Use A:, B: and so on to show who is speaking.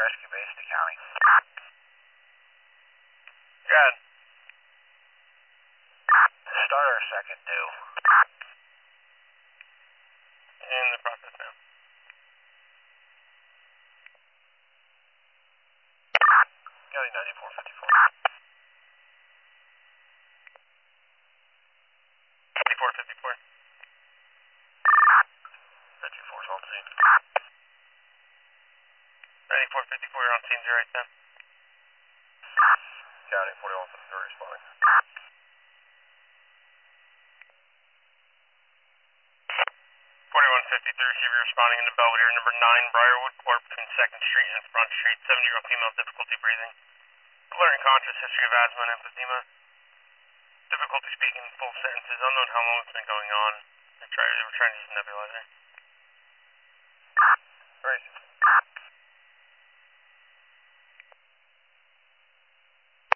A: rescue base to county.
B: Good.
A: Starter second due.
B: In the process now.
A: County 9454.
B: 9454.
A: 94 is on scene.
B: 9454, you're on scene 0810.
A: County 4153 responding.
B: 4153, receiver responding into Belvedere, number 9, Briarwood Court, between 2nd Street and Front Street, 70-year-old female, difficulty breathing. Clearing conscious, history of asthma and emphysema. Difficulty speaking full sentences, unknown how long it's been going on. They were trying to use a nebulizer.
A: Great.